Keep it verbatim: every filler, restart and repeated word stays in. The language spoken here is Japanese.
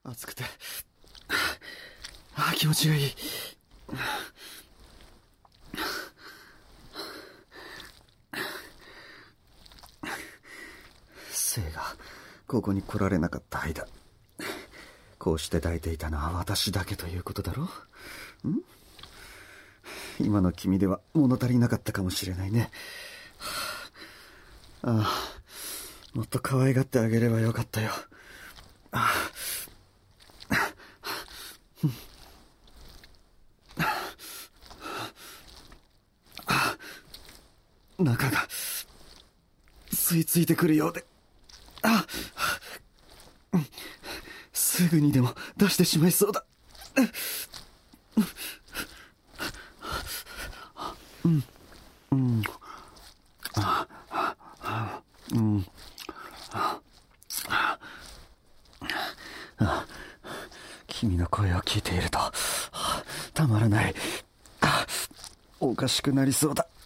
暑くて、ああ、気持ちがいい。生がここに来られなかった間、こうして抱いていたのは私だけということだろう。ん？今の君では物足りなかったかもしれないね。ああ、もっと可愛がってあげればよかったよ。ああ、中が吸い付いてくるようで、あ、すぐにでも出してしまいそうだ。うんうんあうんあ、君の声を聞いているとたまらない。おかしくなりそうだ。